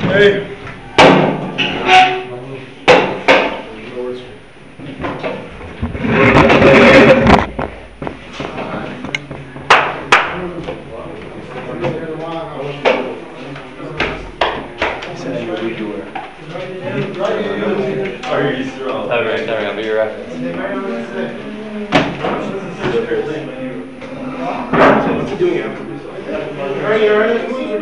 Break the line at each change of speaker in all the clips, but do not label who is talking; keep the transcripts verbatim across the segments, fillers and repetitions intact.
Hey.
Alright, alright, I'll be your reference.
What's he doing after this? Are you alright?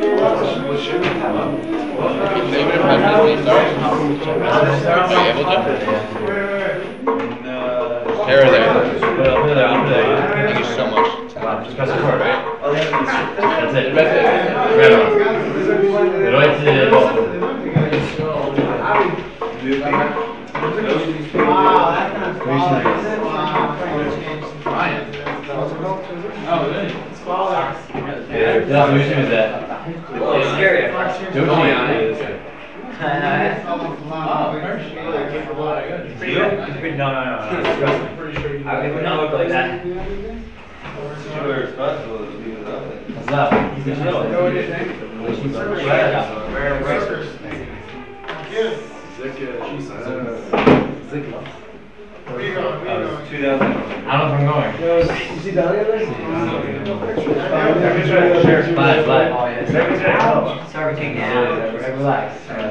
Here or there? Thank you so much.
Just press record, right? That's it. Right on. The right to
Oh, really?
Yeah, Lucy was that.
It's scary at first.
Don't
Oh,
you?
yeah, it is. Oh, Hershey.
No, no, no, no.
Pretty sure you.
It would not look like that. What's up? He's in the middle.
What do you think?
Where you going? Where you going?
two thousand. I don't know if I'm going.
You see Dahlia there?
Live, live. Oh, yeah.
Sorry, we can't get
Relax.
I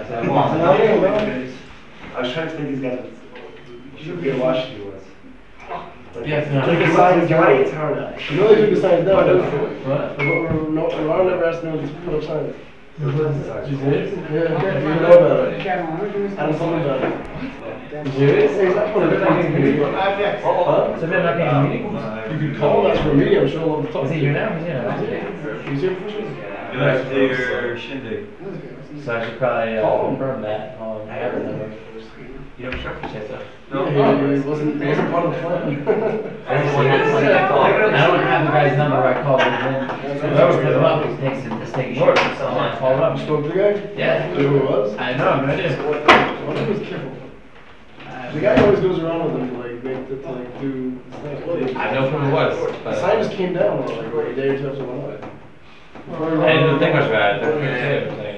was trying to explain these guys. You should be a Washington was.
Yeah, it's not.
Take a sign, Johnny, it's hard.
You know they took the signs down, don't you?
What?
Ron never asked them to put up signs.
You did?
Yeah, you know about it. Adam told me about it.
You serious?
Hey, he's not putting it back in the meeting.
Huh? So they're not getting a meeting?
You could call us for a meeting, I'm sure we'll have to talk.
Is he here now? He's here.
He's here for sure.
You like to do your shindig?
So I should probably uh, confirm that on my other number.
You don't sure?
Say so.
No, he wasn't, he wasn't part of the plan.
I don't have the guy's number I called him in. Whoever put him up, it takes it, it's taking short, so I called him
You
up.
spoke to the guy?
Yeah.
You know who it was?
I know, I'm ready.
Well, he was careful. The guy always goes around with him to like make, to like do things.
I have no clue who it was.
The
But
sign just came down like a day or two after one night.
I didn't think much about it. I couldn't say everything.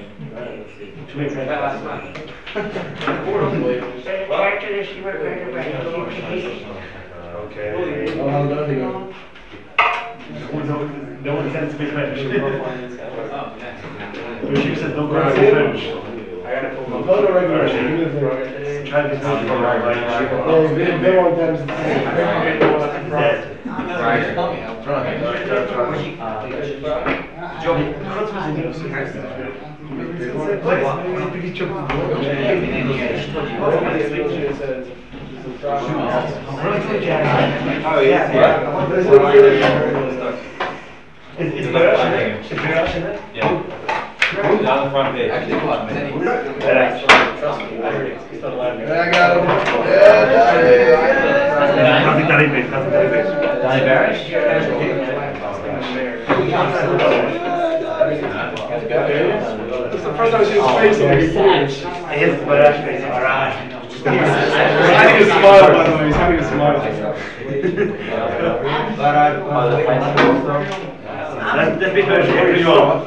Well, after this, you went right away.
Okay.
Oh, how's that going?
No one sends to me French.
Oh, yeah.
She said don't go to French. I gotta pull
I'll go to regular. Give me the thing.
Try to tell you right.
Yeah, it's been, been a long time since.
Dead.
Right. I'm trying.
Oh yeah. Is is Barash is Barash in it?
Yeah. It's on the front page.
Actually, come on, Benny.
Trust me, I heard it. It's not allowed.
I got him. Yeah,
Nothing that he made. Nothing that he made.
Donnie Barish?
It's the first time I've seen his face in like years.
His Barash face. Alright.
He's having a smile, by the way. He's having a smile.
That's the big version. What do you want?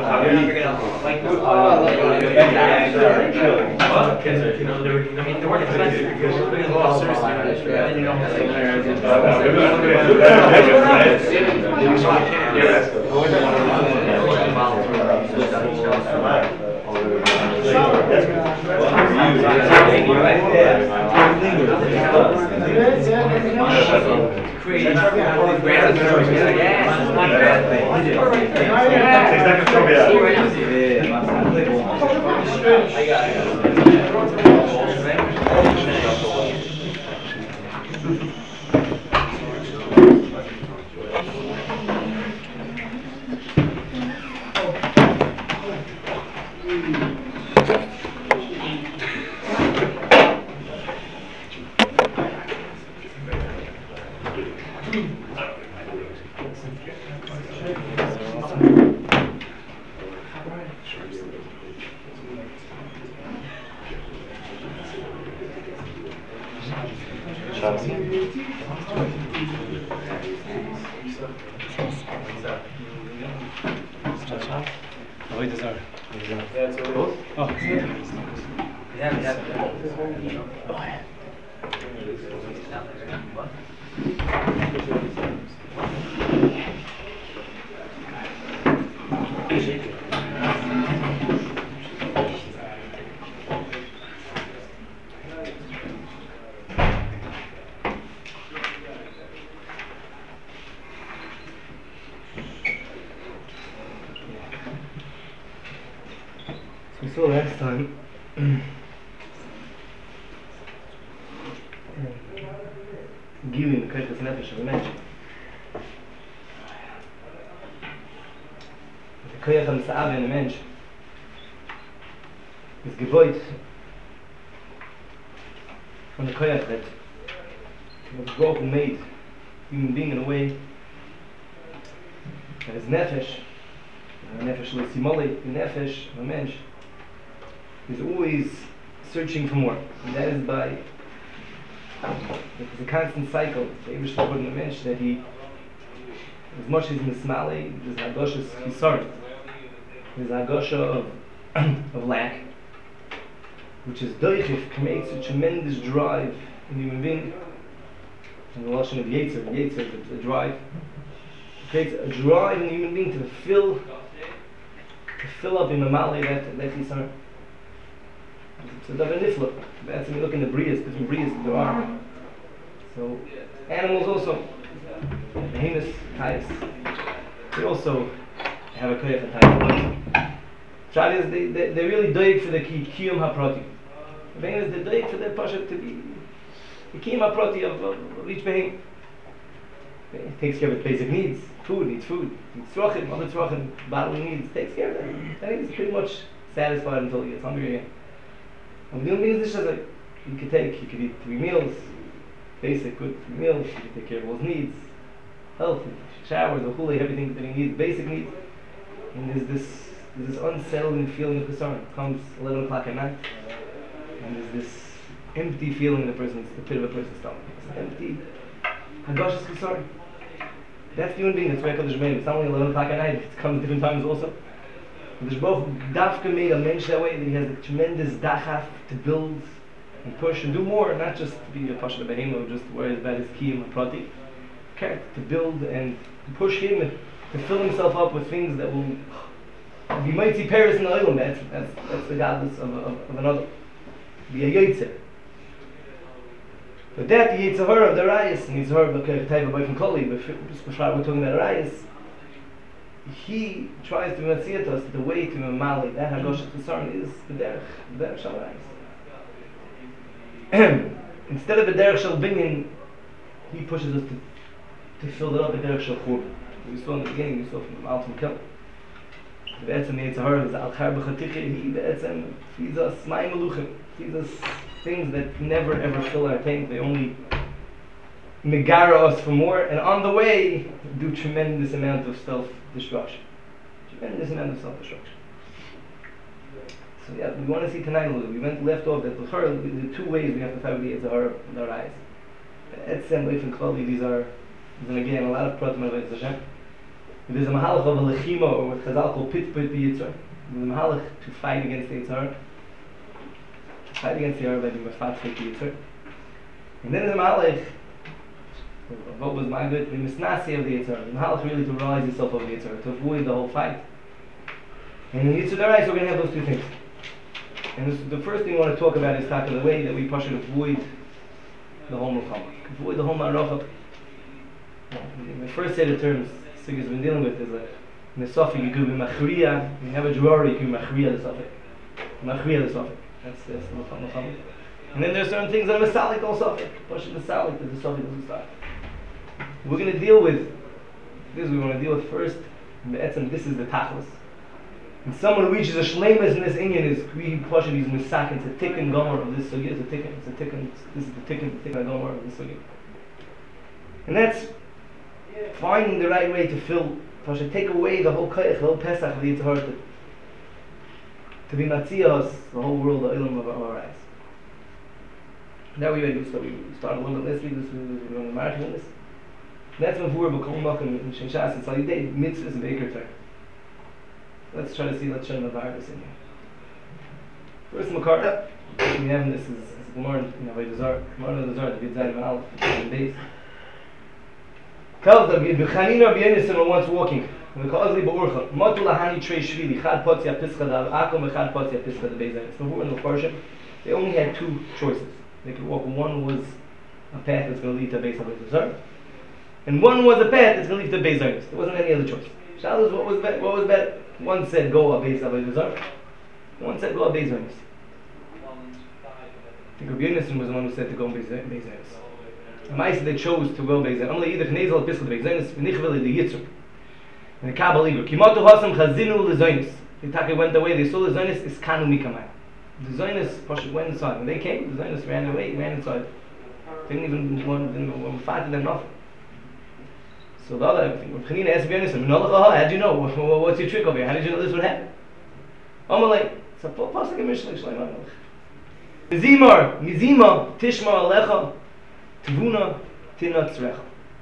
That's what it is.
Oh.
Yeah, we have it.
We saw last time giving the Kaitas Nefesh of a Mensch. The Koyach HaMesa'ava in a Mensch is gevoid from the Koyach that was broken made human being in a way that is Nefesh, a Nefesh L'Simole, the Nefesh of a Mensch is always searching for more, and that is by it's a constant cycle. The Eibush put in the Mensch that he, as much as in the Smale, there's Hagosha's Hisar, there's Hagosha of of lack, which is Doichif, creates a tremendous drive in the human being, in the Lashon of Yetzer. Yetzer is a drive. It creates a drive in the human being to fill, to fill up in the Male that that Hisar. So davar nifla. That's when you look in the brias, different brias that there are. So animals also, behemoths, tigers, they also have a koyach hatayim. Shad is they they they really doig for the kiyum haprati. The behemoths they doig for their pasha to be the kiyum haprati of, of, of each behemoth. It takes care of its basic needs. Food needs food. Needs tzrochim, other tzrochim, bodily needs. Takes care of that. I think it's pretty much satisfied until he gets hungry again. And the human being is just like, you could take, you could eat three meals, basic good three meals, you could take care of all his needs, health, showers, hula, everything that he needs, basic needs. And there's this, there's this unsettling feeling of concern. It comes eleven o'clock at night, and there's this empty feeling in the person's, the pit of a person's stomach. It's empty, hagashas concern. That's the human being, that's why Kodesh Baruch Hu. It's not only eleven o'clock at night, it comes at different times also. Kodesh Baruch Hu dafka made a mensch that way, that he has a tremendous dachaf to build and push and do more, not just to be a pasha behemoth, just to worry about his kiyum and prati. To build and push him to fill himself up with things that will be mighty Paris in the oilam. That's, that's, that's the godless of, of, of another. Be a yetzer. But that, the Yitzhahara of the Rayas, and Yitzhahara of the Taiva Boy from Koli, but just before we're talking about Rayas, he tries to matziyat us the way to Mamali, that Hagosha Tzaron is the derech, the derech shal Rayas. Instead of the derech shal binyan, he pushes us to, to fill it up with derech shal chur. We saw in the beginning, we saw from Alton Kill. The Be'etzem Yitzhahara is Al-Char B'chatiche, he Be'etzem feeds us Mayim Meluchim, feeds us things that never ever fill our tank. They only megara us for more, and on the way do tremendous amount of self-destruction. Tremendous amount of self-destruction. So yeah, we want to see tonight a little. We went left off that the the two ways we have to fight with the Yitzhahara in our eyes. Etzem, Leif, and Klali, these are, and again, a lot of pratim of Yitzhahara. There's a mahalach of a lechima, or what Chazal call pit pit b'yitzhar. There's a mahalach to fight against the Yitzhahara. Fight against the Arab, we must fight for the Yitzhar. And then the Mahalach, what was my good? We must not say of the Yitzhar. The Mahalach really to rise yourself over the Yitzhar, to avoid the whole fight. And in the Yitzhar Darais, we're going to have those two things. And this, the first thing we want to talk about is talk of the way that we push and avoid the whole Mulchama. Avoid the whole Ma'arachah. The first set of terms Sigur's been dealing with is a in the Suffolk, you could be Machriya, you have a Jurari, you could be Machriya the Suffolk. Machriya the Suffolk. That's the Mulchama. And then there's certain things that are Masalik also. Push the Masalik that the Suffolk doesn't start. We're going to deal with this, we want to deal with first. This is the Tachlis. And someone who reaches a shleimus in this Indian is we push these Misak, it's a tikkun gomer of this sugya, it's a tikkun, it's a tikkun, this is the tikkun, the tikkun gomer of this sugya. And that's finding the right way to fill, to take away the whole koyach, the whole pesach of the Yitzhahara, to be matziyah the whole world, the ilm of our eyes. Now we ready, so we start a little bit less, we we're going to marathon on this. And that's when we're becoming and Shenshas, and Salidei, mitzvahs and Beker Torah. Let's try to see, let's try to divide this in here. First Makar, we have this is Gemara in Avodah Zarah. Gemara in the Zarah, the Yud Zayin Aleph, and base. Tells them, B'chanina Rabbi Yonasan were once walking. V'chazli ba'urcha. Matu lahani trei shvili. Chad potzi apischa da akom v'chad potzi apischa da beis hayis. Before in the Parshim, they only had two choices. They could walk. One was a path that's going to lead to Beis Avodah Zarah, and one was a path that's going to lead to Beis Hayis. There wasn't any other choice. Shalos, what was better? What was better? One said go a Beis Avodah Zarah. One said go a Beis Hayis. I think Rabbi Yonasan was the one who said to go Beis Hayis. The Ma'aseh they chose to go Beis Hayis. Amle either Chnezel Pischel Beis Hayis, v'nichvel the Yitzur. And the Kabbal Iber. Kimatu hasam chazinu lezonis. The Taka went away. They saw the Zonis is kanu mikamai. The Zonis went inside. When they came, the Zonis ran away, ran inside. Didn't even want, didn't want to fight them nothing. So the other thing, when Chanina asked Rabbi Yonasan, how did you know? What's your trick over here? How did you know this would happen? Amalei, it's a pasuk in Mishnah Shlomo. Mizimar, Mizima, Tishmar Alecha, Tvuna, Tinat Tzrecha.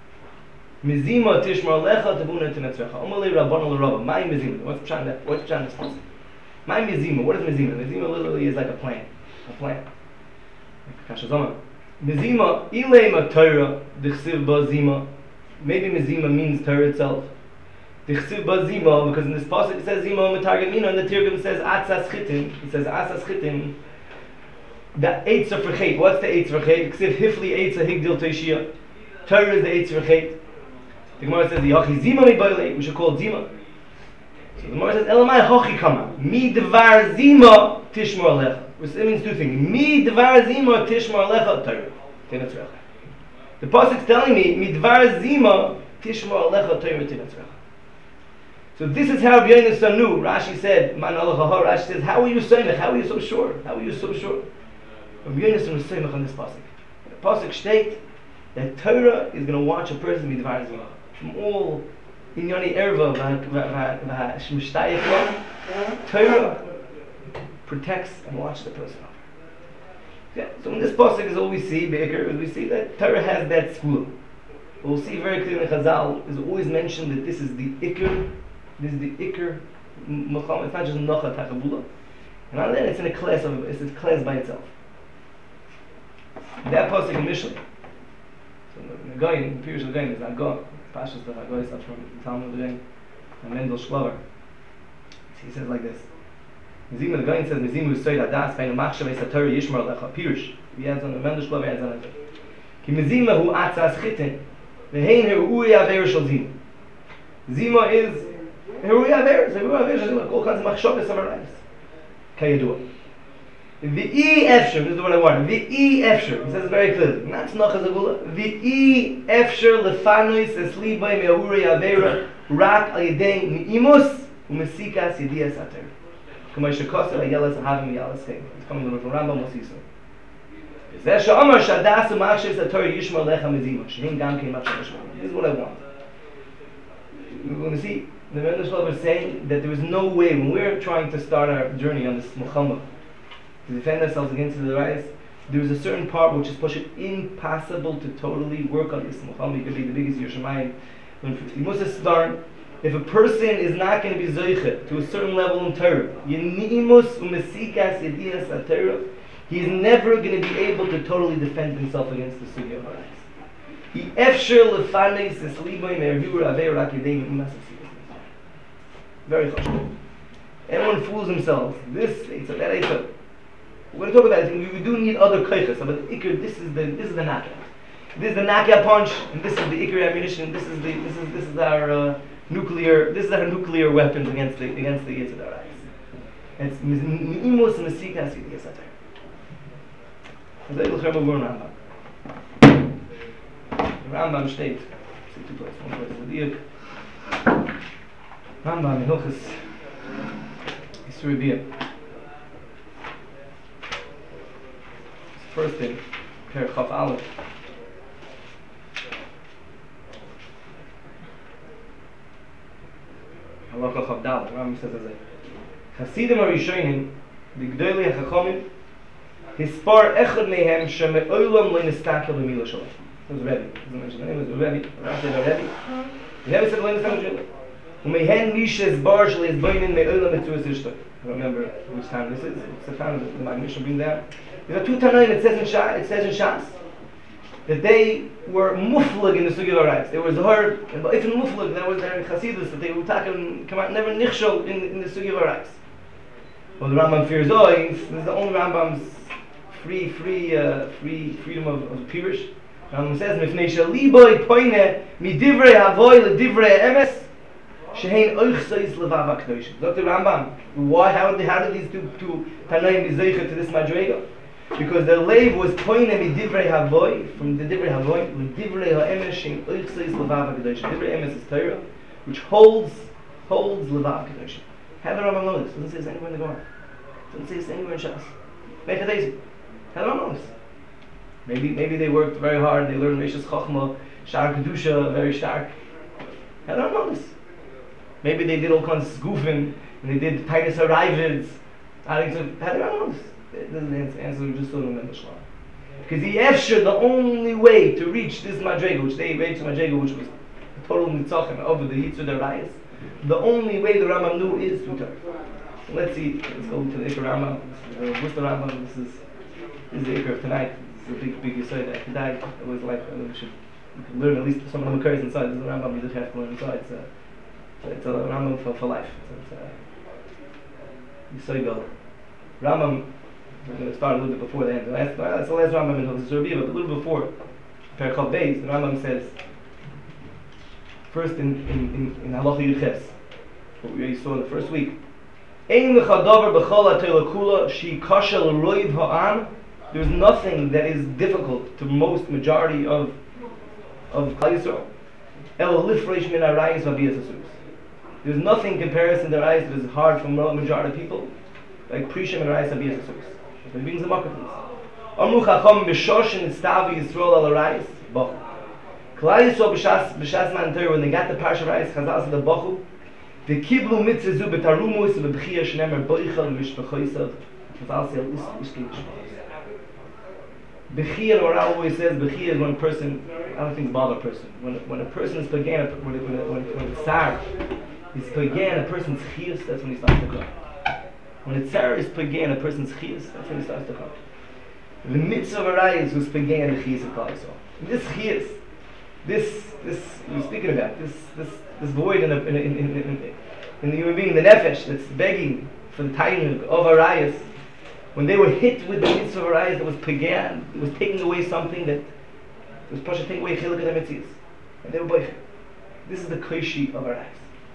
Mizima, Tishmar Alecha, Tvuna, Tinat Tzrecha. Amalei Rabban LeRabba. My Mizima. What's Pshat that? What's Pshat this pasuk? My Mizima. What is Mizima? Mizima literally is like a plan. A plan. Like Kashazama. Mizima, Ilema Torah, Dichsiv Bazima. Maybe Mizima means Torah itself. Dichsiv Bazima, because in this pasuk it says Zima Metargem Mina, and the Tirgum says Atzas Chitim. It says Atzas Chitim. The Eitzer for Chet. What's the Eitzer for Chet? Ksiv Hifli Eitzer Higdil Teishia. Torah is the Eitzer for Chet. The Gemara says the Yachi Zima Mibayle. We should call it Zima. So the Gemara says Elamai Hochi Kama. Mi Dvar Zima Tishmar Alecha. Which means two things. Mi Dvar Zima Tishmar Alecha Torah. The pasuk is telling me Mi Dvar Zima Tishmar Alecha Torah Tinatzrecha. So this is how Rabbi Yonasan knew. Rashi said, Man Alecha. Rashi says, how are you saying it? How are you so sure? How are you so sure? Rabbi Yonasan was saying on this pasuk. The pasuk states that Torah is going to watch a person midvar zima from all inyani erva v'shtayich. Torah protects and watches the person. Yeah. So in this pasuk is all we see. Be'ikr, we see that Torah has that school. We'll see very clearly in Chazal is always mentioned that this is the ikr. This is the ikr. It's not just nocha takabula. And on that, it's in a class of it's a class by itself. That pasuk in Mishnah. So the guy in Pirush L'Gain is Agah. Pashas the Agah is from Talmud L'Gain. And Mendel Shlover. He says like this. Mizima the guy says Mizima who said Adas Fein Machshav Es HaTorah Yishmar Lecha Pirush. He adds on the Mendel Shlover adds on it. Ki Mizima hu Atzas Chitin. Vehein Herui Aver Shal Zima. Zima is Herui Aver. Herui Aver Shal Zima. All kinds of Machshav Es HaMarayis. Kayadua. V'i efsher, this is what I want. V'i efsher, he says it very clearly. Not tznoch hazagula. V'i efsher lefanois eslibay me'ahuri avera rak al yedei mi'imus u'mesikas yediyas ater. K'may shekoser ayelas ahavim yalas keim. It's coming from Rambam Mosisa. V'zeh she'omar shadas u'machshes ator yishma lecha mezima. She'im gam keim machshes mezima. This is what I want. We're going to see, the Mendel Shlover is saying that there is no way, when we're trying to start our journey on this Muhammad, to defend ourselves against the riots, there is a certain part which is pushed impossible to totally work on this Muhammad. It could be the biggest Yerushalayim. When fifty Musa start, if a person is not going to be zoiche to a certain level in Torah, yenimus umesikas yediyas aTorah, he is never going to be able to totally defend himself against the sugya of riots. He efshir lefanes esliboy merhur avei rak yedei mi'imas asiyas. Very chashuv. Everyone fools themselves. This it's a that it's a We're going to talk about it. We do need other koiches, but the ikr, this is the this is the nakia. This is the nakia punch, and this is the ikr ammunition. This is the this is this is our uh, nuclear this is our nuclear weapons against the against the Yitzhak. It's mi'imus mesikas yediyas ater. Zeh lochem over Rambam. Rambam steht. See two places. One place is the dik. Rambam in Hilchos Yisroel. First thing, Per Chaf Aleph. Halacha Chaf Daled. Rambam says as a Chasidim Arishonim, the Gdolei HaChachamim, Hispar Echad Mehem Sheme'olam Lo Nistakel B'Mila Shalom. It was Rebbe. It was mentioned. The name was Rebbe. Rabbi said Rebbe. The Rebbe said Lo Nistakel B'Mila. Umehen Mishes Barshel is Bainin Me'olam Etzuas Ishtar. I don't remember which time this is. It's the time that the Magnisha bring down. There are two Tanaim, it says in Shas, it says in Shas that they were muflag in the Sugi of Arayis. There was heard, but even muflag, that was their Chasidus, that they would talk and come out, never nichshol in, in the Sugi of Arayis. Well, the Rambam fears, oh, this is the only Rambam's free, free, uh, free, freedom of, of Pirush. Rambam says, Mifnei shaliboy poine mi divrei havoy le divrei emes shehein oichseis levav HaKadosh. Doctor Rambam, why, how did, how did these two, two Tanaim be zeicher to this Madrega? Because the leiv was poine mi divrei havoy, from the divrei havoy, le divrei ha'emes shehein oichseis levav HaKadosh. Divrei emes is Torah, which holds, holds levav HaKadosh. How the Rambam know this? Doesn't say this anywhere in the Gemara. Doesn't say this anywhere in Shas. Make a daisy. How do I know this? Maybe, maybe they worked very hard. They learned Rishas Chochma, Shar Kedusha, very stark. How do I know this? Maybe they did all kinds of goofing, and they did Titus Arrivids. How do I know this? It doesn't answer. answer we just don't remember Shlomo. Because the Efshir, the only way to reach this Madrega, which they reached Madrega, which was a total Nitzachim over the Yitzur the Rayas, the only way the Rambam knew is through Torah. So let's see. Let's go to the Ikar Rambam. What's the Rambam? This is, this is the Ikar of tonight. This is a big, big Yisod that today it was like uh, we should we could learn at least some of the occurs inside. This is the Rambam. You just have to learn inside. It's a, it's a Rambam for, for life. It's, it's a Yisod Gadol. Rambam. We're going to start a little bit before the end. The last, that's the last Rambam in Hilchos Rabbi, but a little before Perchav Beis, the Rambam says. First in in in, in Halacha Yuches, what we already saw in the first week. Ein l'chadavar b'chol ha'Torah kula she kasha l'roiv ha'am. There's nothing that is difficult to most majority of of Klal Yisrael. El lifreish min harayis v'abiyas asurus. There's nothing in comparison to harayis that is hard for the majority of people, like prishim and harayis v'abiyas asurus. It brings them up with this. Amru chacham b'shoshin istavi Yisrael al harayis b'chol. Klal Yisrael b'shas b'shas man Torah, when they got the parsha harayis, Chazal said the b'chol. The kiblu mitzvah zu betarumus v'b'chiyah shnemer boichel v'shpechoisav. Chazal said u'skei shpechoisav. Bechiyah, or always says Bechiyah is when a person, I don't think it's bother a person. When when a person is pagan, when when when when it's tsar is pagan, a person's chiyus, that's when he starts to cry. When it's tsar is pagan, a person's chiyus, that's when he starts to cry. The mitzvah of Arayis was pagan the chiyus of Klal Yisrael. This chiyus, this this we're speaking about, this this this void in the in in in, in, in the human being, the nefesh that's begging for the tainug of Arayis. When they were hit with the mitzvah of Arayis that was pagan, it was taking away something that was supposed to take away chiluk of the mitzvahs. And they were boichel. This is the koshi of Arayis.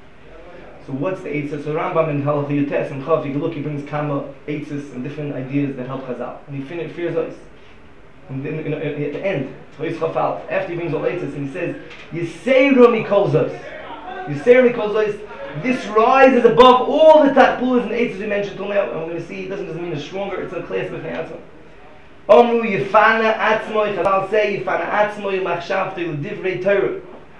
So what's the eitzah? So Rambam in Halacha Yutes and Chav, you can look, he brings kama eitzahs and different ideas that help Chazal. And he fin- fears us. And then you know, at the end, after he brings all eitzahs, and he says, Yiseiru mikol zos. Yiseiru mikol zos. This rises above all the takpulas and eitzahs we mentioned till now. And we're going to see it doesn't just mean it's stronger, it's a class with answer. Omru yifana atzmoi, Chazal say, yifana atzmoi machshavti l'divrei Torah.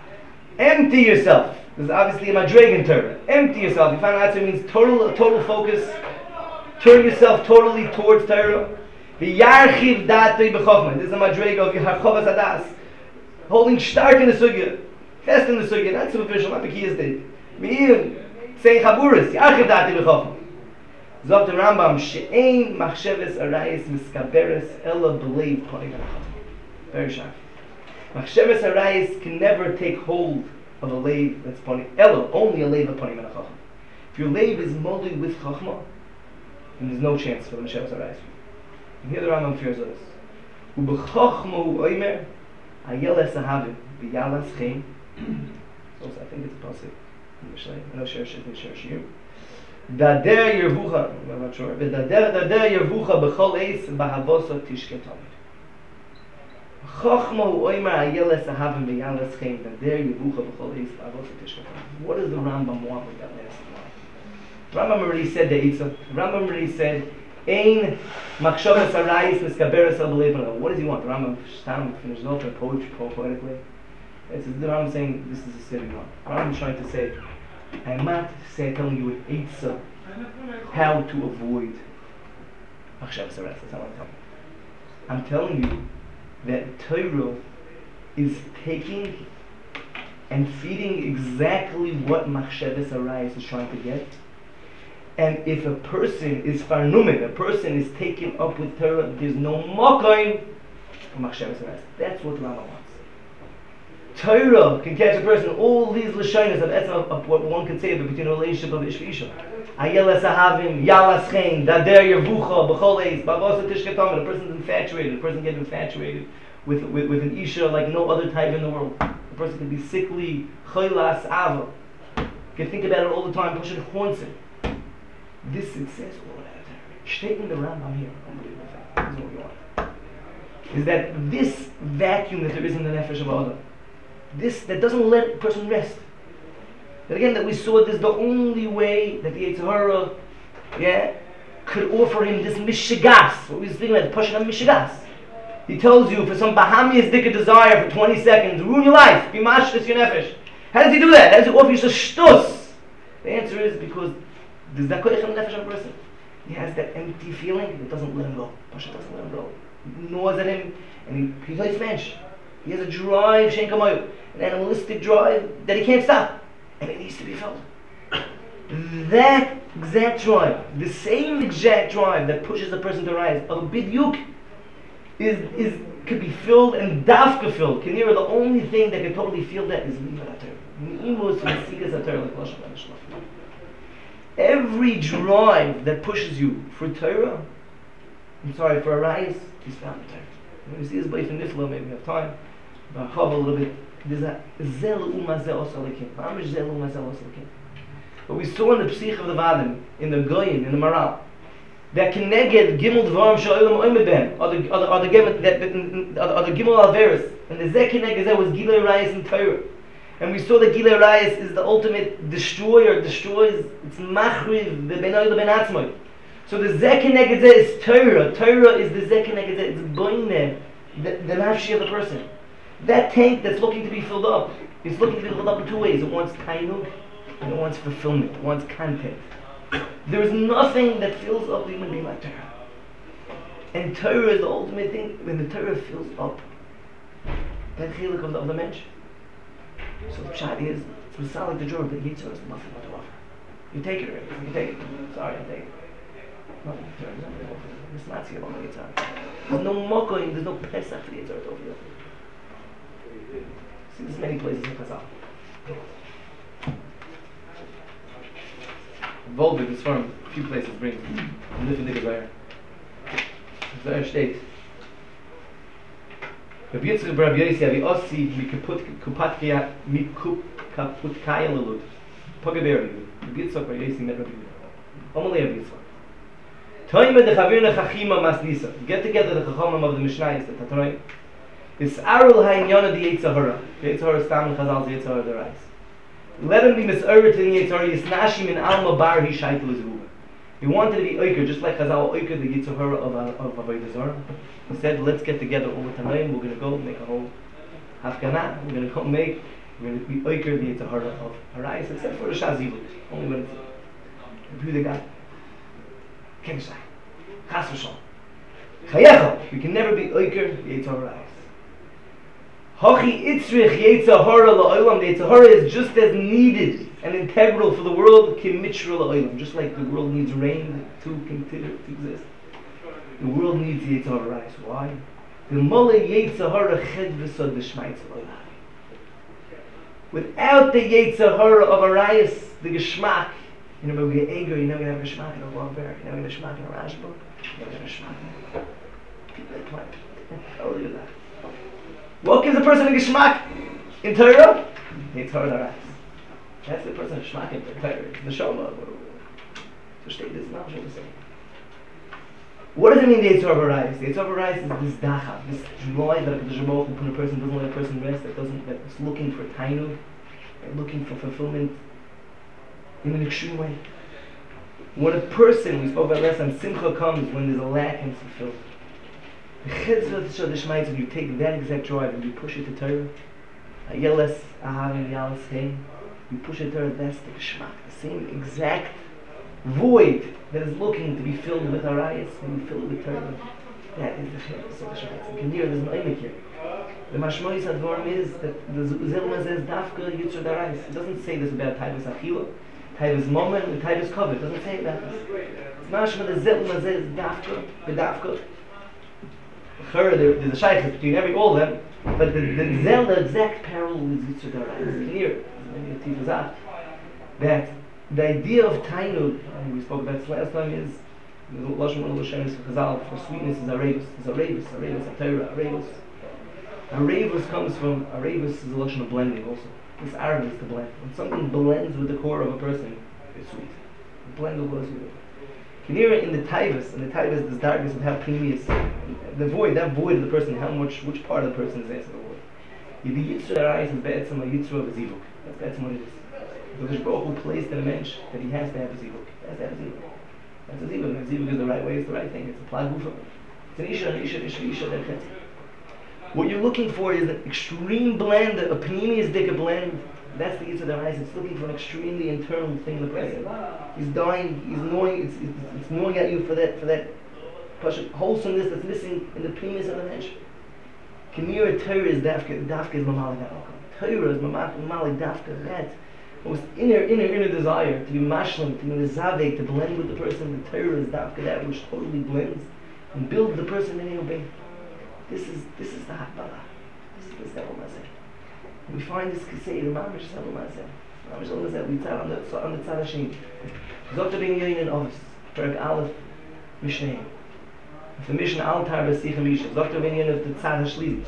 Empty yourself. There's obviously a madrega Torah. Empty yourself. Yifana atzmoi means total, total focus. Turn yourself totally towards Torah. V'yarchiv datoi b'chochma. This is a madrega of Yeharchovas Hadas. Holding stark in the sugya. Fast in the sugya, not superficial, not the kiyas date. Me'ir, saying chaburis, Yarchiv datoi b'chochma. Zot the Rambam, she'ein machsheves arayis miskaberes ela b'leiv ponim hanachacham. Very sharp. Machsheves arayis can never take hold of a leiv that's ponim. Ela, only a leiv of ponim hanachacham. If your leiv is molly with chachma, then there's no chance for the machsheves arayis. And here the Rambam fears us. U'b'chachma hu oimer, ayeles ahavim, b'yalas chein. So I think it's a pasuk in Mishlei. I know share shit, share shir. Dader yervucha, I'm not sure. Dader dader yervucha b'chol eis b'havosa tishke tamid. Chachma hu oimer ayeles ahavim b'yalas chein. Dader yervucha b'chol eis b'havosa tishke tamid. What does the Rambam want with that last line? Rambam already said the eitzah. Rambam already said ein machshavas arayis miskaberes al b'leiv. What does he want? The Rambam Shtam finishes off in poetry, poetically. It's the Rambam saying this is a silly one. Rambam is trying to say, I'm not say, telling you with eitzah how to avoid machshavas arayis. That's not what I'm telling you. I'm telling you that Torah is taking and feeding exactly what Machshavas Arayis is trying to get. And if a person is farnumin, a person is taken up with Torah, there's no mokoim for Machshavas Arayis. That's what Rama wants. Torah can catch a person, all these lashonos of etzem of what one could say between a relationship of ish v'isha. Ayelas ahavim, yalas chen, dader yevucha, b'chol eis, b'avosa tishketam. A person's infatuated, a person gets infatuated with, with, with an isha like no other type in the world. A person can be sickly, cholas ava. You can think about it all the time, pushing haunts it. This success, stating the Rambam here, unbelievable fact, this is what we want, is that this vacuum that there is in the nefesh of Adam, this that doesn't let a person rest. That again, that we saw this the only way that the Yetzer Hara, yeah, could offer him this mishigas. What we were speaking about, the pushing of mishigas. He tells you for some bahamias dika desire for twenty seconds, ruin your life, be mashkas your nefesh. How does he do that? How does he offer you such shtus? The answer is because there's that koich in the nefesh of a person. He has that empty feeling that doesn't let him go. Pasha doesn't let him go. He gnaws at him, and he, he plays mensch. He has a drive, Shen Kamayu, an animalistic drive that he can't stop. And it needs to be filled. That exact drive, the same exact drive that pushes a person to rise, of a bidyuk, is, is, could be filled and dafka filled. Kinira, the only thing that can totally feel that is Liva HaTorah. Every drive that pushes you for Torah, I'm sorry, for a rise, is found in Torah. When you see this by Nifla, maybe we have time, but Chav a little bit, there's a zel umazeh osalikim. Mamish zel umazeh osalikim. But we saw in the Psich of the Vadim, in the Goyim, in the Maral, that Keneged Gimel Dvarim Sha'olam Oimid Behem, or the or the Gimel that or the Gimel Alveris, and the Zeh Keneged Zeh was Gilei Rayis in Torah. And we saw that Gilei Rayis is the ultimate destroyer, destroys, it's Machriv, the Benoy the Ben Atzmoy. So the Zeh Keneged Zeh is Torah. Torah is the Zeh Keneged Zeh, it's Boineh, the, the nafshi of the person. That tank that's looking to be filled up is looking to be filled up in two ways. It wants tainug and it wants fulfillment. It wants content. There is nothing that fills up the human being like Torah. And Torah is the ultimate thing. When the Torah fills up that chiluk of the, of the mensch. So the pshat is, it's misalik the Jorah, but Yitzhak is nothing but to offer. You take it already. You take it. Sorry, I take it. Nothing. Torah is nothing to offer. It's not here on the Yitzhak. There's no mokoim, there's no pesach for the Yitzhak to offer you. See, there's many places in Chazal. Volvid, this firm, a few places bring a different nigga there. There steht. Rabbi Yitzchak Rabbi Yossi Avi Ossi mi kupat kaya mi kaput kaya lelut. Pogaberi. Rabbi Yitzchak Rabbi Yossi met Rabbi Yitzchak. Amalei Rabbi Yitzchak. Toime de Chavir Nechachima Masnisa. Get together the Chachamim of the Mishnayos, the Tataroi. Is Arul Ha'inyan of the Yetzer Hara. The Yetzer Hara is Tam Chazal's Yetzer Hara the Rais. Let him be mis'ored in the Yetzer Hara. Yisnashim in Alma Bar Hi Shaitel Zehuva. He wanted to be Oiker, just like Chazal Oiker the Yetzer Hara of of Avodah Zarah. He said, let's get together all the time. We're going to go make a whole Hafganah. We're going to go make. We're going to be Oiker the Yetzer Hara of Harais, except for the Shazivut. Only when it's the Buddha Can't say. Chas v'shalom. Chayecha. We can never be Oiker the Yetzer Hara. Hachi itzrich Yetzer Hara la'olam. The Yetzer Hara is just as needed and integral for the world ki mitra la'olam. Just like the world needs rain to continue to exist. The world needs the Yetzer Hara. Why? The Mole Yetzer Hara ched v'sod d'shmaitz la'olam. Without the Yetzer Hara of Arayis, the geschmack, you know, we get angry, you're never going to have a geschmack in a Wallberg, you're never going to have a geschmack in a Rashburg, you're never going to have a geschmack in a people that plant. I tell you that. What gives a person a geschmack in Torah? Yetzer Hara Arayis. That's the person geschmack in Torah. The Shoma. So state this now, shall we say. What does it mean the Yetzer Hara Arayis? The Yetzer Hara Arayis is this dacha, this joy that the Jabot when a person doesn't let a person rest, that doesn't, that's looking for tainu, looking for fulfillment in an extreme way. When a person, we spoke about last time, simcha comes when there's a lack and fulfilled. The chizvah shadishmaitz, when you take that exact drive and you push it to Torah, ayeles ahavim yalas hein, you push it to Torah, that's the geschmack, the same exact void that is looking to be filled with arayas, and you fill it with Torah. That is the chizvah shadishmaitz. And can hear there's an oimik here. The mashmois advorm is that the Zilma says dafka yitzur darais. It doesn't say this about taivas achila, taivas moment, and taivas covet. It doesn't say about this. It's mashma the Zilma says dafka, bedafka. There, there's a shaykhs between every all of them, but the, the zel, the exact parallel is yitzur darais. Clear, maybe a tifazat, that the idea of tainu, and we spoke about this last time, is the lashon one of the shemis for chazal for sweetness is areivus, is areivus, areivus, atayra, areivus. Areivus comes from, areivus is a lotion of blending also. This Arabic is to blend. When something blends with the core of a person, it's sweet. The blend of what is sweet. Kinira in the taivas, in the taivas, this darkness of how previous, the void, that void of the person, how much, which part of the person is answer the void. The yitzur arais is be'etzem a yitzur of a zivuk. That's be'etzem what it is. The Vish Baruch Hu placed in a mensch that he has to have a zivuk. He has to have a zivuk. That's a zivuk. And a zivuk is the right way, it's the right thing. It's a plag gufa. It's an isha, an isha, isha, isha, isha, isha. What you're looking for is an extreme blend, a panemius dika blend. That's the Yitzhak Darais. It's looking for an extremely internal thing in the person. He's dying, he's gnawing, it's, it's, it's gnawing at you for that, for that wholesomeness that's missing in the panemius of the mensch. Kinira Torah is dafka, dafka is mamalik dafka. Torah is mamalik dafka. That most inner, inner, inner desire to be mashlim, to be mezavek, to blend with the person. The Torah is dafka, that which totally blends and builds the person in your being. This is this is the Hakbala. This is the Zebel Mazeh. We find this Kisei, the Mamish Zebel Mazeh. Mamish Zebel Mazeh, we tell on the on the Tzad Hashem. Zokta ben Yoyin in Ovis, Perk Aleph, Mishneh. The Mishnah Altar B'Sicha Misha. Zokta ben Yoyin of the Tzad Hashliz.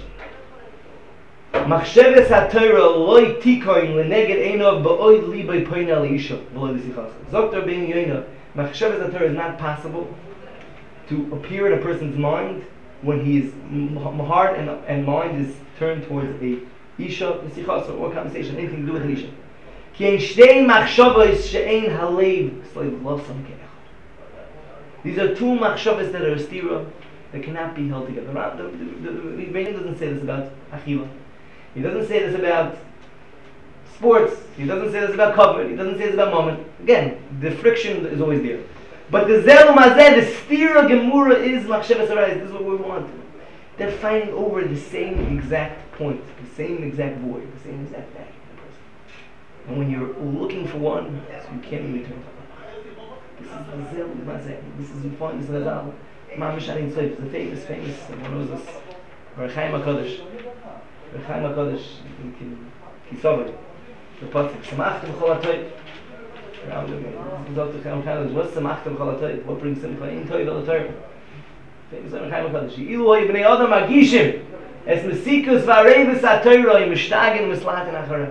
Machsheves HaTorah loy tikoin leneged einov ba'oid libay poinel isha v'loy b'sichasa. Zokta ben Yoyin, Machsheves HaTorah is not possible to appear in a person's mind when his heart and, and mind is turned towards a isha, a sichas, or conversation, anything to do with an isha. Ki ein shtein machshavos she'ein halev slave losam ke'echad. These are two machshavos that are stira that cannot be held together. The, the, the, the, the Rebbeinu doesn't say this about achila. He doesn't say this about sports. He doesn't say this about cover. He doesn't say this about moment. Again, the friction is always there. But the Zel Mazeh, the Stira Gemura is Machshavas Harais. This is what we want. They're fighting over the same exact point, the same exact void, the same exact vacuum in the person. And when you're looking for one, you can't really turn to it. This is the Zel Mazeh. This is, you find this in the Zal. Mamish Arin Tzleif is the famous, famous, everyone knows this. Rechaim HaKadosh. Rechaim HaKadosh. Kisavah. The Pasuk. Shemachtem Chol HaToy. What's the machtam chalatay? What brings him in toy the Torah? Famous on Chaim HaKadosh. Ilu hoy bnei adam magishim es mesikus v'arevis ha-Torah im mishtagen mislatin achara.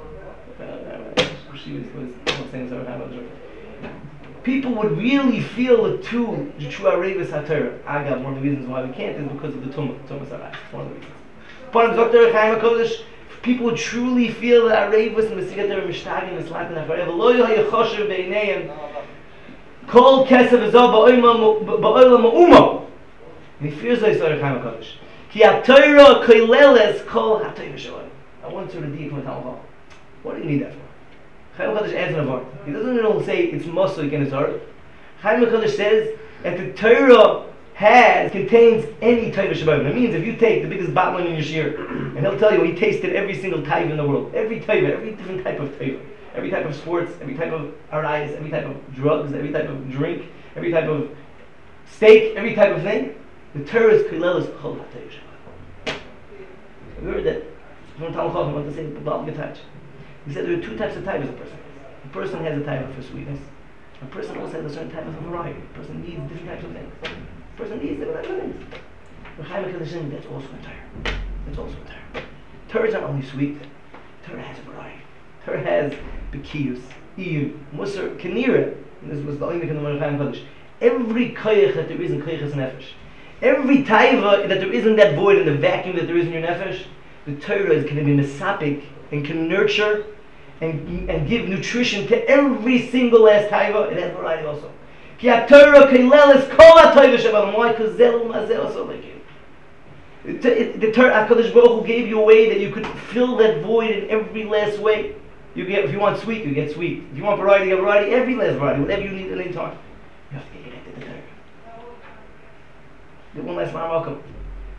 She was saying this on Chaim HaKadosh. People would really feel the two, the true arevis ha-Torah. Agav, one of the reasons why we can't is because of the tumah. Tumah sarai. One of the reasons. But Doctor Chaim HaKadosh, people would truly feel that Arevus and Mesigat are mishtagim and slapping that forever. Lo yohay yechoshev beinayim kol kesev ezav ba'olam ma'uma. And he fears those Torah Chaim HaKadosh. Ki ha-Torah koileles kol ha-Torah shalom. I want to redeem from the Talmud. What do you need that for? Chaim HaKadosh adds an avart. He doesn't only say it's Mosuk in his heart. Chaim HaKadosh says that the Torah has, contains any type of Shabbat. It means if you take the biggest bottling in your shir, and he'll tell you he tasted every single type in the world, every type, every different type of type, every type of sports, every type of arayas, every type of drugs, every type of drink, every type of steak, every type of thing. The Torah is kilelas chol ha-Torah Shabbat. We heard that from Talmud Chacham, I want to say Baal Getach. He said there are two types of type as a person. A person has a type for sweetness. A person also has a certain type of variety. A person needs different types of things. A person needs different types of things. But Chaim HaKadosh, that's also a Torah. That's also a Torah. Torah is not only sweet. Torah has a variety. Torah has Bekiyus, Iyuv, Musar, Kanira. And this was the only thing in the Chaim HaKadosh. Every koyach that there is in koyachas nefesh, every taiva that there is in that void, in the vacuum that there is in your nefesh, the Torah is going to be mesapik and can nurture and, and give nutrition to every single last taiva. It has variety also. Ki ha-Torah keileles kol ha-taiva shabam. Why? Because zelu mazeh also like you. The Torah, HaKadosh Baruch Hu gave you a way that you could fill that void in every last way. You get, if you want sweet, you get sweet. If you want variety, you get variety. Every last variety, whatever you need at any time. You have to get connected to the Torah. The one last round, welcome.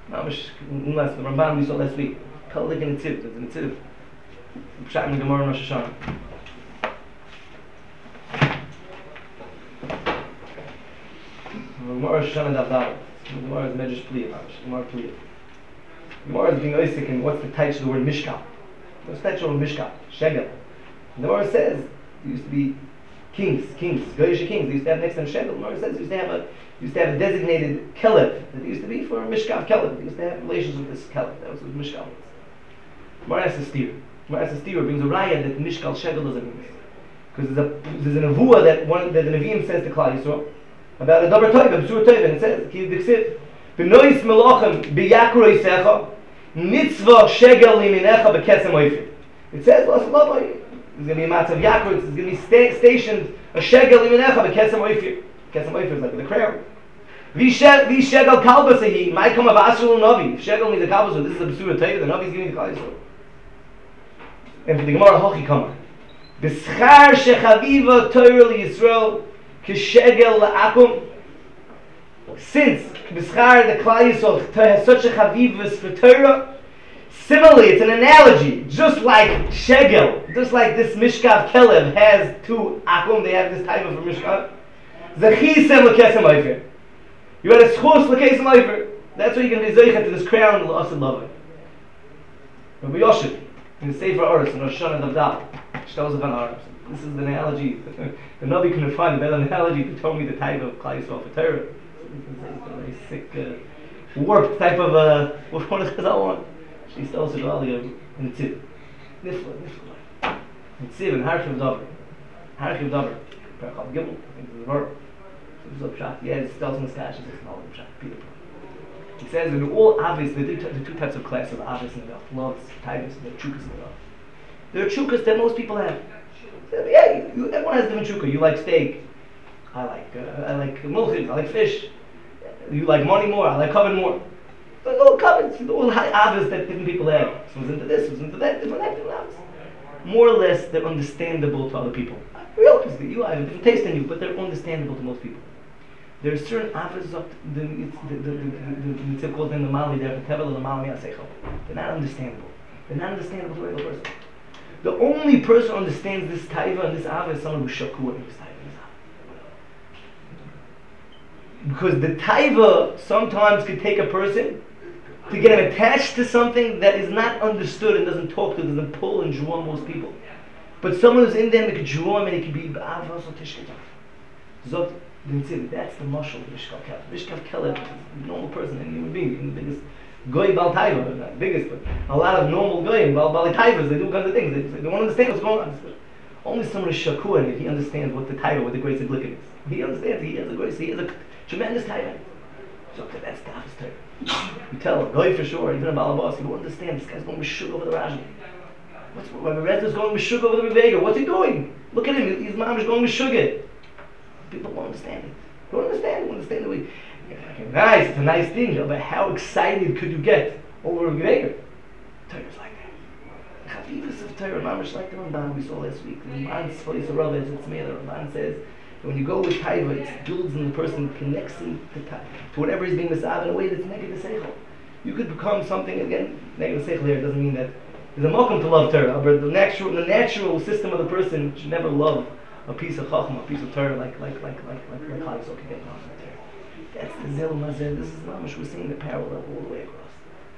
Mamish, unless the Ramban we saw last week. Pelik and Netziv, there's a Netziv. Pshat in the Gemara in Rosh Hashanah. Gemara Rosh Hashanah Daf Dalet. Gemara is Medrash Pliyah, Mamish. Gemara Pliyah. Gemara is being Oisik in what's the title of the word Mishkal. What's the title of Mishkal? Shegel. The Gemara says, there used to be kings, kings, Goyish kings. They used to have next to them Shegel. The Gemara says, they used to have a used to have a designated Kelev that used to be for Mishkav Kelev. They used to have relations with this Kelev. That was what Mishkav was. Gemara has to steer. Gemara has to steer brings a raya that Mishkal Shegel doesn't mean this. Because there's a there's a nevuah that one that the Nevi'im says to Klal Yisrael about a davar toiv, a b'sur toiv, and it says, Ki diksiv, b'nois melochem b'yakro yisecha, mitzvah Shegel liminecha b'kesem oifir. It says, well, there's going to be a matz of yakro, there's going to be sta- stationed a Shegel liminecha b'kesem oifir. Kesem oifir is like the crown. Vi shegel kalbasehi, my come of Asrul Navi. If shegel means a kalbasa, this is a b'sura toiv, the Navi is giving the Klal Yisrael. And for the Gemara, hochi kama. B'schar shechaviva Torah li Yisrael, k'shegel la'akum. Since b'schar the Klal Yisrael has such a chavivus for Torah, similarly, it's an analogy, just like shegel, just like this Mishkav Kelev has two akum, they have this type of Mishkav. Zachisem l'kesem oifer. You had a schus l'kesem oifer. That's why you can be zeichet to this crown l'asad lavai. Rabbi Yosef, in the Sefer Oros, in Rosh Hashanah Davdal, Shtel Zavan Oros. This is the analogy. The Navi couldn't find a better analogy to tell me the type of Klal Yisrael for Torah. It's a very sick, uh, warped type of, uh, what one of Chazal want. She tells it all in the Tziv. Nifla, nifla. In Tziv, in Harkiv Dover. Harkiv Dover. Perachal Gimel, I think it's the verb. So it's up yeah, it tells in the stash, it's not up shot, Peter. It says in all avis, the, the two types of classes of avis and the loves, tigers, and the chukas and the love. There are chukas that most people have. So, yeah, you, everyone has different chukah. You like steak. I like, uh, I like milchim, I like fish. You like money more, I like coven more. But all covens, all avis that different people have. Someone's into this, someone's into that, different that, different avis. More or less, they're understandable to other people. Realize that you have a different taste than you, but they're understandable to most people. There are certain avos of the the the the the called in the Mali there, the Tevel the Mali Asechel. They're not understandable. They're not understandable to a regular person. The only person who understands this taiva and this ava is someone who's shakur in this taiva and this ava. Because the taiva sometimes could take a person to get him attached to something that is not understood and doesn't talk to, doesn't pull and draw most people. But someone who's in there, they could draw him and he could be ba'ava so tishketaf. Zot, that's the mashal of Mishkav Kelev. Mishkav Kelev is a normal person, and human being, even the biggest goy bal taiva, not the biggest, but a lot of normal goyim, bal bal taivas, they do kinds of things. They, they don't understand what's going on. Only someone is shakur and he understands what the taiva, what the grace of glicken is. He understands, he has a grace, he has a tremendous taiva. So that's the office taiva. You tell a goy for sure, even a balabas, you don't understand, this guy's going mishug over the Rashi. What's, when the Rebbe is going mishug over the Rebbe, what's he doing? Look at him, his mom is going mishug. People don't understand it. They don't understand it. They understand the way. Nice, it's a nice thing, but how excited could you get over a Rebbe? Torah's like that. The Chavivus of Torah, Mamish like the Ramban we saw last week. The Ramban's place of Rav is it's made. The Ramban says that when you go with Taiva, it builds in the person, connects him to, to whatever he's being misav in a way that's negative seichel. You could become something again. Negative seichel here doesn't mean that there's a mokum to love Torah, but the natural, the natural system of the person should never love a piece of chachma, a piece of Torah, like like like like like like Klal Yisrael can get off of Torah. That's the zil mazeh. This is mamish. We're seeing the parallel all the way across.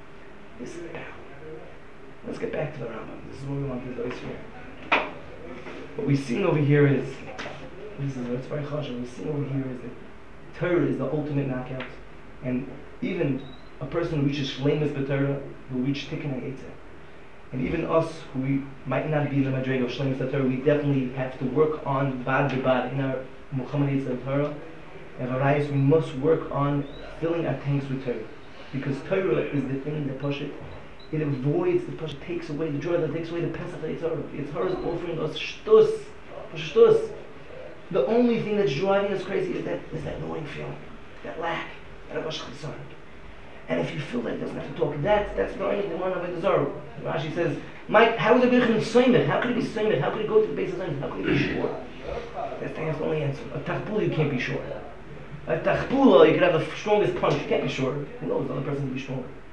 This is the parallel. Let's get back to the Rambam. This is what we want to do here. What we've seen over here is this is what's very chashuv. What we've seen over here is that Torah is the ultimate knockout, and even a person who reaches shleimus b'Torah will reach tikkun ha'etzah. And even us, who we might not be in the Madrega of Shleimus Torah, we definitely have to work on bad b'bad in our Muhammad Yitzhak Torah. And Varayas, we must work on filling our tanks with Torah. Because Torah is the thing that push it. It avoids, the push takes away the joy, that takes away the Pesach Yitzhak. Yitzhak is offering us shtus, shtus. The only thing that's driving us crazy is that is that annoying feeling, that lack, that avash chisaron. And if you feel that, it doesn't have to talk. That, that's the only one of the Zohar. Rashi says, Mike, how is it going to be Soymech? How could it be Soymech? How could it go to the base of Soymech? How could it be sure? That's the only answer. A tachpula, you can't be sure. A tachpula, you could have the strongest punch. You can't be sure. Who knows? The other person will be stronger.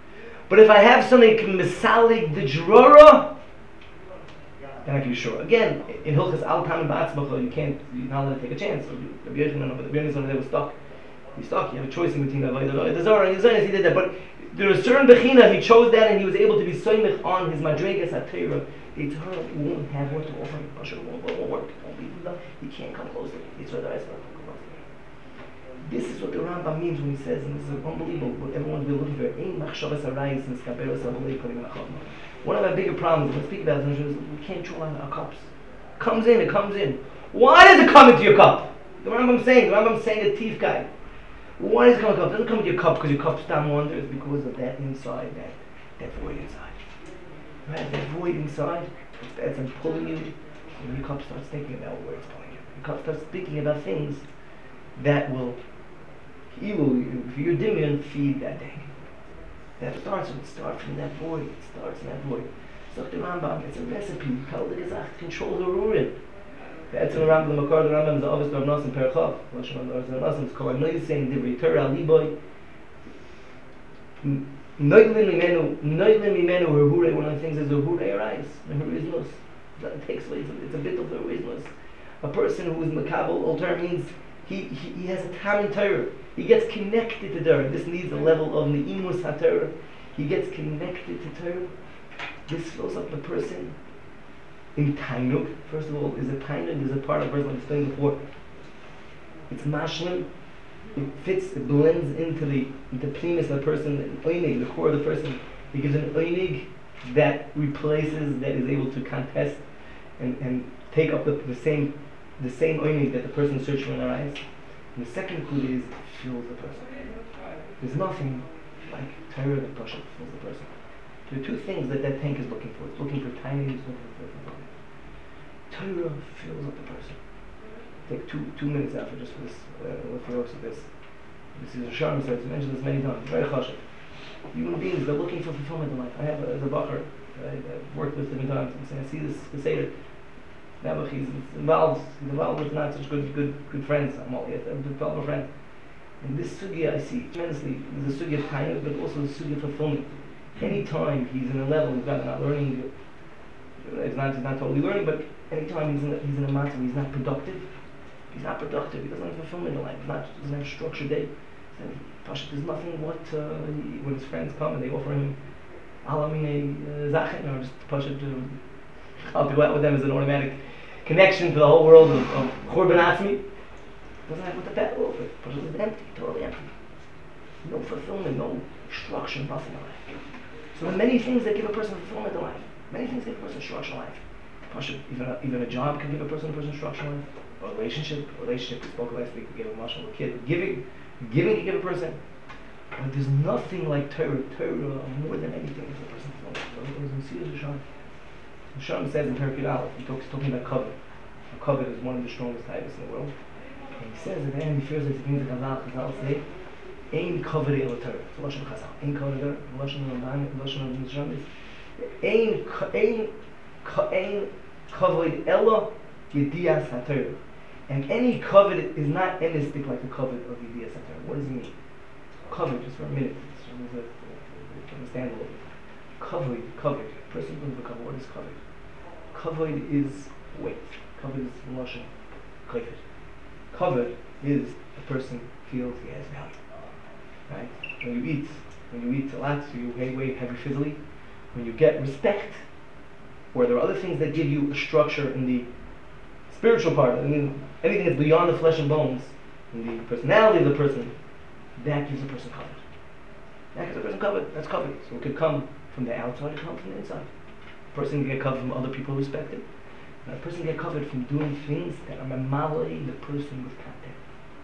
But if I have something misalig the drora, then I can be sure. Again, in Hilchas Al Tam Ba'atzmacha, you can't, you're not allowed to take a chance. So Rabbi Yochanan, but the Yochanan was stuck. He's stuck. You have a choice in between Avodah the Zohar and his Zohar. He did that, but there was a certain bechina. He chose that, and he was able to be soymich on his madregas atayra. The Torah won't have what to offer. Pasha won't, won't work. He can't come close to it. It's what the rest of them come close to it. This is what the Rambam means when he says, and this is unbelievable. What everyone's been looking for. Ein machshavas harayis and skaberos avolei kolim acham. One of our bigger problems, let's speak about this, is we can't draw out our cups. Comes in, it comes in. Why does it come into your cup? The Rambam's saying, the Rambam's saying a thief guy. Why does it come into your cup? It doesn't come into your cup because your cup's down under. It's because of that inside, that, that void inside. Right? That void inside, it's been pulling you, and your cup starts thinking about where it's pulling you. Your cup starts thinking about things that will, he will, for your dimion, feed that thing. That starts, it starts from that void. It starts in that void. So the Rambam, it's a recipe. Kal the Gezach, control the ruin. That's in the Rambam, the Makar, the Rambam is the Avos Rav Nosson Perchav. Lashon Rav Nosson is called Noy saying Divrei Torah Liboy. Noylin Mimenu, Noylin Mimenu, Herhure. One of the things is the Herhure arise. The Heruiznos. It takes away. It's a bit of the Heruiznos. A person who is Makabel, all term means he, he he has a tam in Torah. He gets connected to Torah. This needs a level of Neimus HaTorah. He gets connected to Torah. This fills up the person in Tainuk. First of all, is a Tainuk, is a part of the person I explained before. It's mashlim. It fits, it blends into the into primus of the person, the oinig, the core of the person. It gives an oinig that replaces, that is able to contest and, and take up the, the same the same oinig that the person is searching in their eyes. And the second clue is it fills the person. There's nothing like Torah that Pasha fills the person. There are two things that that tank is looking for. It's looking for tiny, it's looking for everything. Torah fills up the person. Take two two minutes out for just for this, uh, for of this. This is a Sharm says, I mentioned this many times, very chashiv. Human beings, they're looking for fulfillment in life. I have a, as a bacher, I, I've worked with him many times, and I see this, the Seder. Now he's involved, he's involved with not such good good good friends. I'm all yet, I'm a friend. And this sugya I see tremendously, there's a sugya of time, but also a sugya of fulfillment. Anytime he's in a level, he's not, not learning, he's not, he's not totally learning, but anytime he's in a, he's in a matter, he's not productive, he's not productive, he doesn't have fulfillment in life, he's not, he doesn't have a structured day. So, Pasha, there's nothing what, uh, he, when his friends come and they offer him alamine zachin, or just Pasha to I'll go out with them as an automatic connection to the whole world of, of Churban Atzmi. Doesn't have what the pet will offer. Pasha is empty, totally empty. No fulfillment, no structure, nothing in life. So there are many things that give a person fulfillment in life. Many things give a person structure in life. Pasha, even a, even a job can give a person a person structure in life. A relationship, a relationship, we spoke last week, we gave a marshal a kid. Giving, giving can give a person. But there's nothing like Torah. Torah, more than anything, gives a person fulfillment. The Shalom says in Perkei Aleph, he talks talking about covet. Covet is one of the strongest types in the world. And he says at the end, he fears that it means that Chazal, Chazal say, Ein covet el Torah. It's a Lashon Chazal. Ein covet el Torah. Lashon Ramban, Lashon of Shalom is Ein Ein Ein covet ela Yedias HaTorah. And any covet is not enistic like the covet of Yedias HaTorah. What does it mean? Covet, just for a minute, so to understand a little bit. Covet, covet. Person looking for covet. What is covet? Covet is weight. Covet is Lashon Kovet. Covet is a person feels he has value. Right? When you eat, when you eat a lot, so you weigh, weigh heavy physically. When you get respect, or there are other things that give you a structure in the spiritual part. I mean, anything that's beyond the flesh and bones, in the personality of the person, that gives a person covet. That gives a person covet. That's covet. So it could come from the outside, it comes from the inside. A person can get covered from other people who respect it. And a person can get covered from doing things that are mamalaing the person with contact.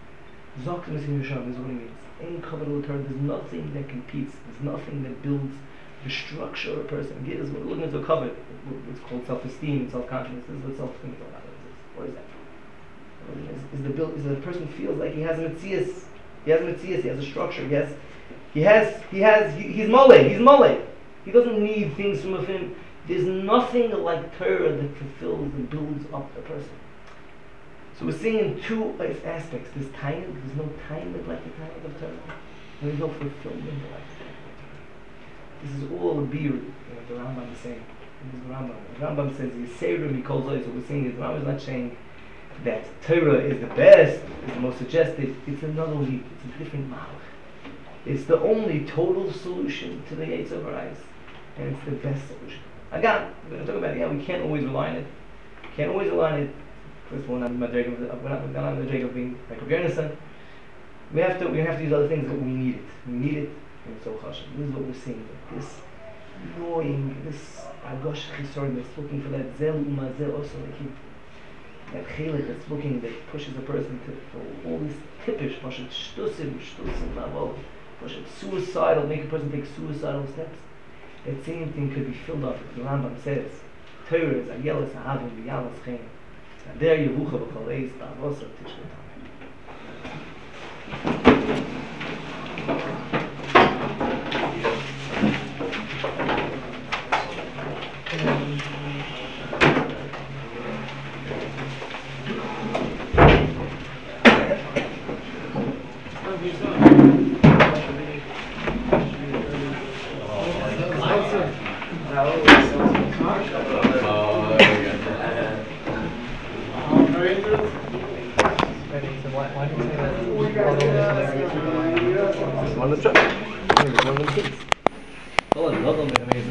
Zok Messiah Yeshua is what he means. In covet of the Torah, there's nothing that competes. There's nothing that builds the structure of a person. Again, is what we're looking into a covet. It's called self-esteem and self-confidence. This is what self-esteem is all about. What is that? Is, is the build? Is the person feels like he has a mitzias? He has a mitzias. He has a structure. He has, he has, he has. He, he's mole. He's mole. He doesn't need things from within. There's nothing like Torah that fulfills and builds up the person. So we're seeing in two aspects. There's time. There's no time like the time of Torah. There's no fulfillment like the time of Torah. This is all a beer. What the Rambam is saying. This is the Rambam. The Rambam says Yisera Mikol Zois. What we're saying is the Rambam is not saying that Torah is the best, is the most suggested. It's another leap. It's a different malach. It's the only total solution to the Yetzer Hara, and it's the best solution. Again, we're going to talk about it. Yeah, we can't always rely on it. Can't always rely on it. First of all, we're not in the Madrig of, we're not, we're not in the Madrig of being like a Björnson. We have to, we have to use other things, but we need it. We need it. And it's so chashuv. This is what we're seeing. That this annoying, this agosh chisorim that's looking for that zel umazel also like he, that chelik that's looking, that pushes a person to for all these typish, pushes shtusim, shtusim, lavol, pushes suicidal, make a person take suicidal steps. That same thing could be filled up. The Rambam says, Torah is ayelas ahavim v'yalas chen. And there yevucha b'kol eis ba'avosav tishkatam. One of the trucks. One of the kids.